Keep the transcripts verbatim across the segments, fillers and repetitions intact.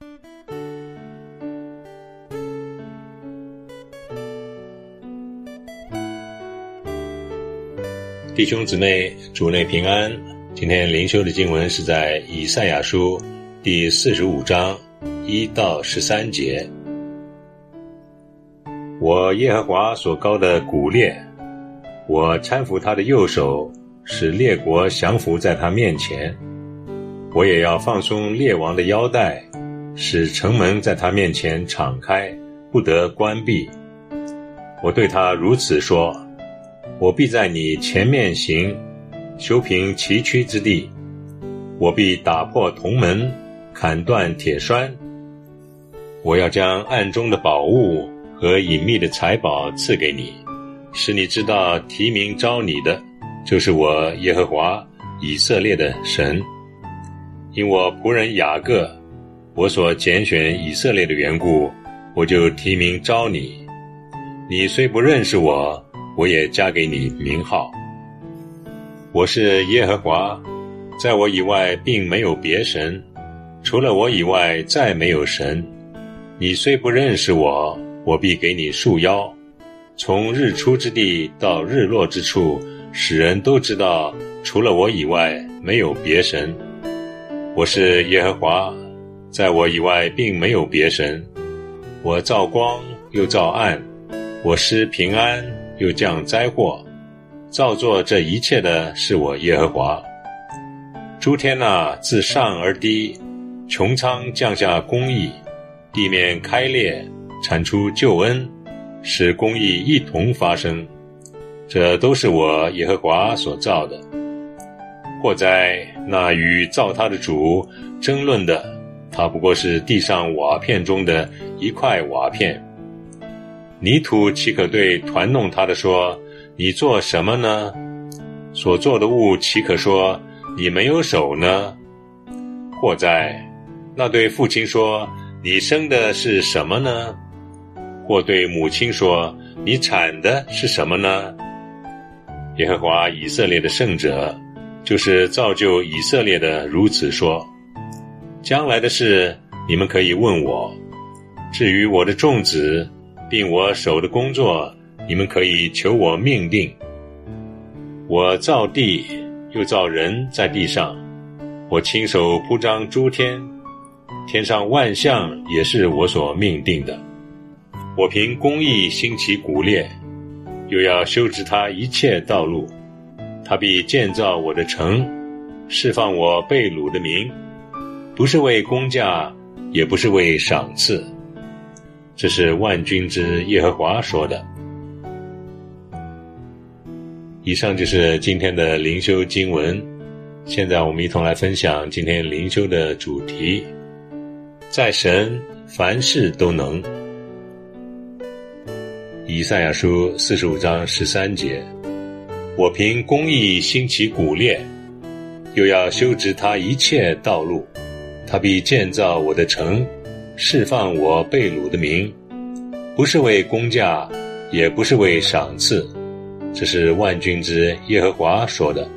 弟兄姊妹，主内平安。今天灵修的经文是在以赛亚书第四十五章一到十三节。我耶和华所膏的古列，我搀扶他的右手，使列国降服在他面前。我也要放松列王的腰带，使城门在他面前敞开，不得关闭。我对他如此说，我必在你前面行，修平崎岖之地。我必打破铜门，砍断铁栓。我要将暗中的宝物和隐秘的财宝赐给你，使你知道提名召你的就是我耶和华以色列的神。因我仆人雅各，我所拣选以色列的缘故，我就提名召你。你虽不认识我，我也加给你名号。我是耶和华，在我以外并没有别神，除了我以外再没有神。你虽不认识我，我必给你束腰，从日出之地到日落之处，使人都知道除了我以外没有别神。我是耶和华，在我以外并没有别神。我造光又造暗，我施平安又降灾祸，造作这一切的是我耶和华。诸天啊，自上而低，穹苍降下公义，地面开裂，产出救恩，使公义一同发生。这都是我耶和华所造的。或在那与造他的主争论的，他不过是地上瓦片中的一块瓦片。泥土岂可对团弄他的说，你做什么呢？所做的物岂可说，你没有手呢？或在那对父亲说，你生的是什么呢？或对母亲说，你产的是什么呢？耶和华以色列的圣者，就是造就以色列的，如此说，将来的事你们可以问我，至于我的众子并我手的工作，你们可以求我命定。我造地又造人在地上，我亲手铺张诸天，天上万象也是我所命定的。我凭公义兴起古列，又要修直他一切道路。他必建造我的城，释放我被掳的民，不是为工价，也不是为赏赐。这是万军之耶和华说的。以上就是今天的灵修经文。现在我们一同来分享今天灵修的主题，在神凡事都能。以赛亚书四十五章十三节，我凭公义兴起古列，又要修直他一切道路。他必建造我的城，释放我被掳的民，不是为工价，也不是为赏赐。这是万军之耶和华说的。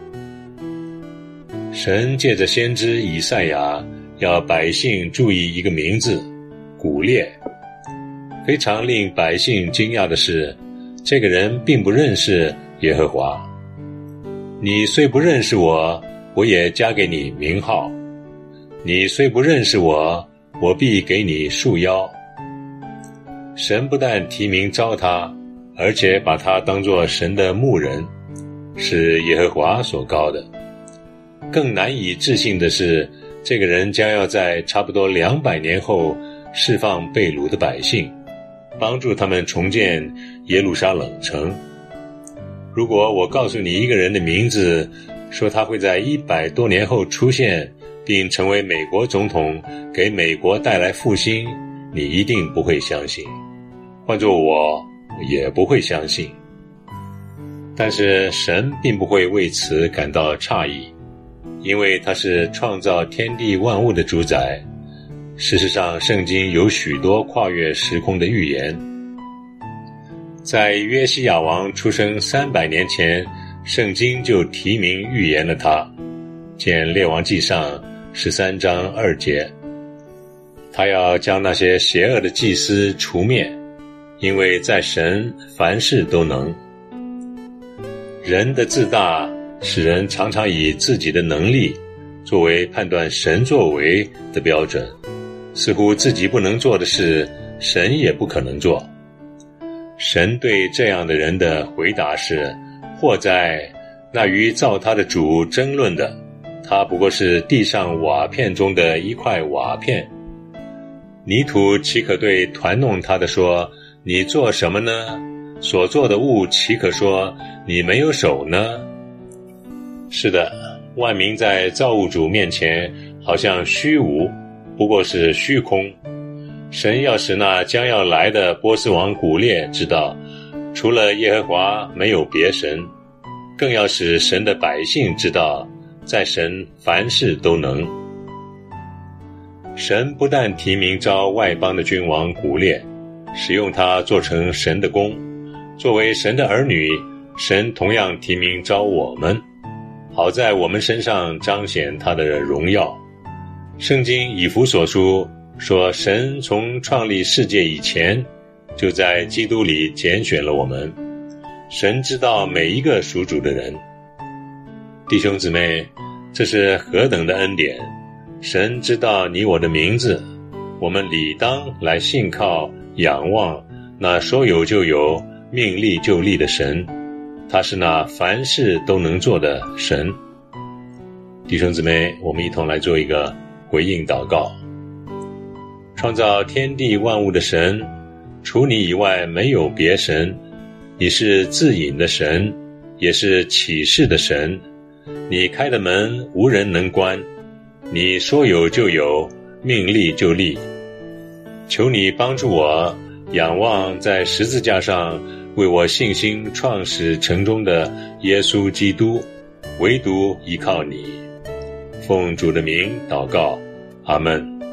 神借着先知以赛亚，要百姓注意一个名字，古列。非常令百姓惊讶的是，这个人并不认识耶和华。你虽不认识我，我也加给你名号。你虽不认识我，我必给你束腰。神不但提名召他，而且把他当作神的牧人，是耶和华所膏的。更难以置信的是，这个人将要在差不多两百年后释放被掳的百姓，帮助他们重建耶路撒冷城。如果我告诉你一个人的名字，说他会在一百多年后出现，并成为美国总统，给美国带来复兴，你一定不会相信。换作我，也不会相信。但是神并不会为此感到诧异，因为他是创造天地万物的主宰。事实上，圣经有许多跨越时空的预言。在约西亚王出生三百年前，圣经就提名预言了他，见列王纪上十三章二节。 他要将那些邪恶的祭司除灭，因为在神凡事都能。人的自大使人常常以自己的能力作为判断神作为的标准，似乎自己不能做的事，神也不可能做。神对这样的人的回答是：祸哉，那与造他的主争论的，他不过是地上瓦片中的一块瓦片。泥土岂可对团弄他的说：你做什么呢？所做的物岂可说：你没有手呢？是的，万民在造物主面前好像虚无，不过是虚空。神要使那将要来的波斯王古列知道，除了耶和华没有别神，更要使神的百姓知道，在神凡事都能。神不但提名召外邦的君王古列，使用他做成神的工，作为神的儿女，神同样提名召我们，好在我们身上彰显他的荣耀。圣经以弗所书说，神从创立世界以前，就在基督里拣选了我们。神知道每一个属主的人。弟兄姊妹，这是何等的恩典！神知道你我的名字，我们理当来信靠仰望那说有就有，命立就立的神，他是那凡事都能做的神。弟兄姊妹，我们一同来做一个回应祷告。创造天地万物的神，除你以外没有别神，你是自隐的神，也是启示的神，你开的门无人能关，你说有就有，命立就立。求你帮助我仰望在十字架上为我信心创始成终的耶稣基督，唯独依靠你。奉主的名祷告，阿们。